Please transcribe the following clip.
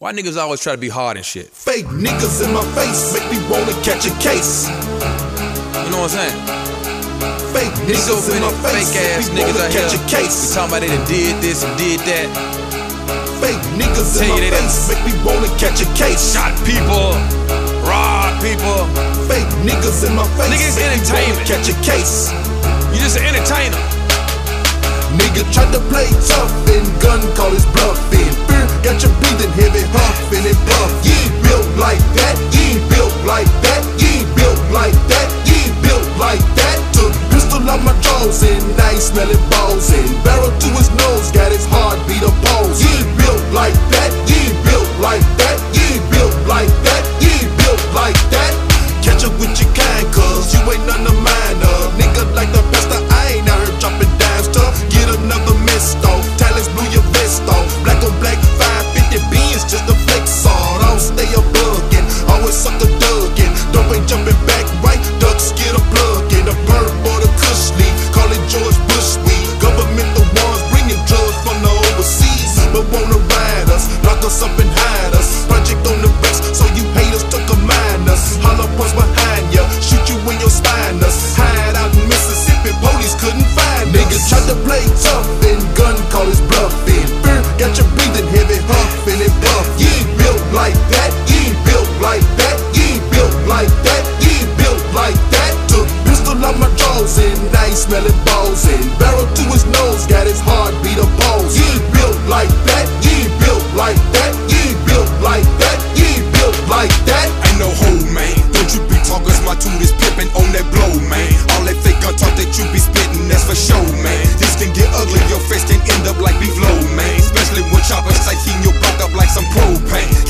Why niggas always try to be hard and shit? Fake niggas in my face make me wanna catch a case. You know what I'm saying? Fake These niggas in my face fake ass make me niggas wanna out here. catch a We case. talking about they done did this and did that. Fake niggas Tell in you my they done face make me wanna catch a case. Shot people, robbed people. Fake niggas in my face Niggas make me entertainment. wanna catch a case. You just an entertainer. Nigga tried to play tough and gun call his bluffing. Fear got you breathing heavy, huffing and puff. You ain't built like that, you ain't built like that, you ain't built like that, you ain't built like that. Took pistol out my jaws and I ain't smelling balls and barrel to his nose, got his heartbeat a pulse. You ain't built like that, you ain't built like that, you ain't built like that, you ain't built like that. Catch up with your kind, cause you ain't none of mine. Nigga like the best, I ain't out here dropping dimes to get another mist off. Talents blew your vest off. Black on black, 550 beans, just a flex on. Don't stay a buggin', always suck a duggin'. Don't ain't jumping back right, ducks get a plug in. A bird or the Kush leaf, call it George Bush weed. Government the ones bringing drugs from the overseas, but wanna ride us, lock us up and hide us. Project on the bricks, so you haters took a minus. Holla punch behind ya, shoot you in your spinus. Hide out in Mississippi, police couldn't find us. Niggas tried to play tough and gun call his bluffing. Fear got you breathing heavy, huffing and puff. You ain't built like that, you ain't built like that, you ain't built like that, you ain't built like that. Took pistol out my jaws and I ain't smelling balls and barrel to his nose, got his heartbeat a pulse. You ain't built like that, you ain't built like that, you ain't built like that, you ain't built like that. Ain't no hoe, man. Don't you be talking, my tune is pimpin' on that blow, man. All that fake gun talk that you be spittin', that's for show, man. This can get ugly, your face can end up like beef low, man. Especially when choppers sight heating your block up like some propane.